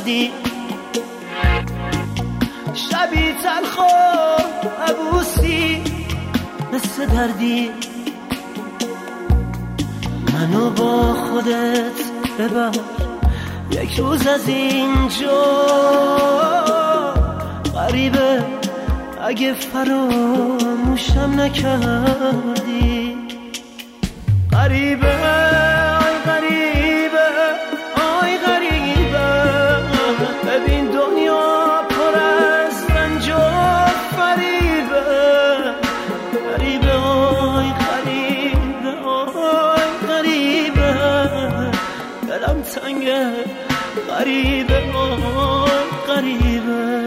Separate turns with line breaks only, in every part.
کردی، شبی تلخ و عبوسی مثل دردی. منو با خودت ببر یک روز از اینجا، غریبه اگه فراموشم نکردی. غریبه آی غریبه آی غریبه، ببین دنیا پر از رنج و فریبه. غریبه آی غریبه آی غریبه، دلم تنگه غریبه آی غریبه.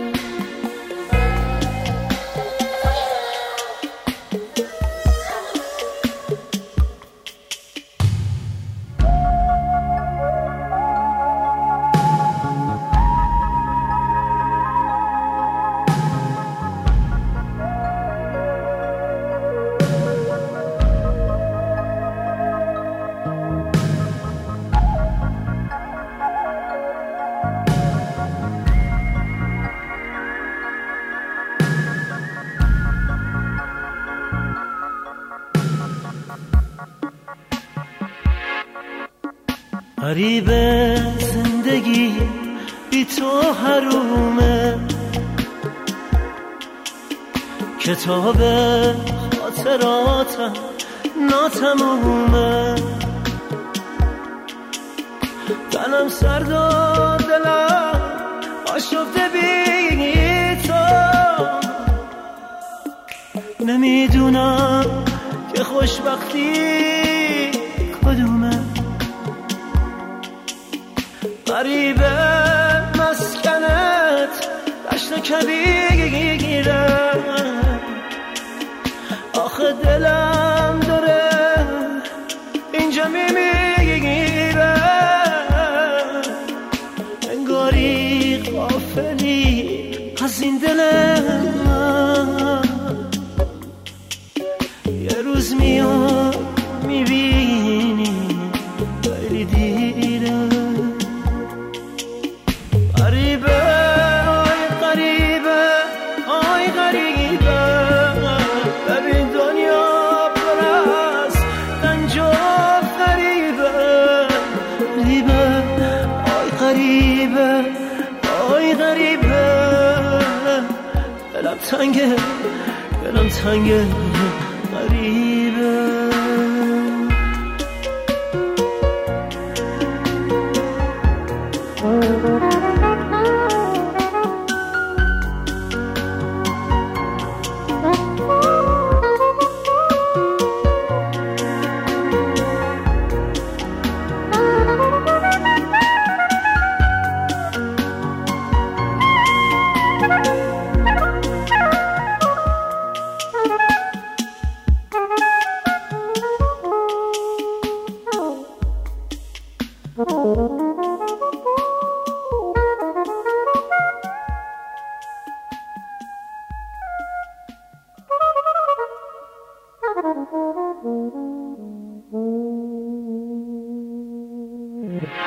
غریبه زندگی بی تو حرومه، کتاب خاطراتم ناتمومه. تنم سرد و دلم آشفته بی تو، نمیدونم که خوشبختی کدومه. غریبه مسکنت دشت کبیره، آخه دلم داره اینجا میمیره. انگاری غافلی از این دل من، یه روز میاد میبینی خیلی دیره. غریبه آی غریبه آی غریبه، ببین دنیا پر از رنج و فریبه. غریبه آی غریبه آی غریبه، دلم تنگه دلم تنگه غریبه.
Mm-hmm.